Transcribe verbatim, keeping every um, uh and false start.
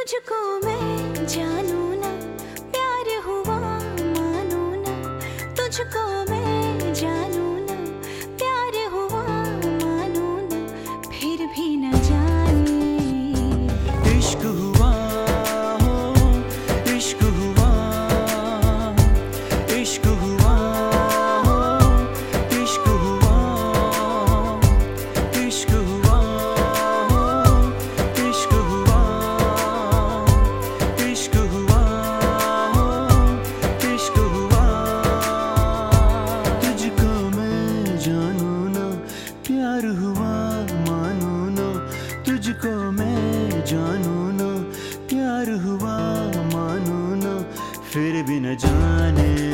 तुझको मैं जानू ना, प्यार हुआ मानू ना। तुझको मैं जानू ना, प्यार हुआ मानू ना। फिर भी न जाने इश्क हुआ हो, इश्क हुआ, इश्क हुआ हो, इश्क हुआ, इश्क हुआ हो, इश्क हुआ, इश्क हुआ हो, इश्क हुआ। तुझको मैं जानू ना, प्यार हुआ मानू ना। तुझको मैं जानू ना, प्यार हुआ मानू ना। फिर भी न जाने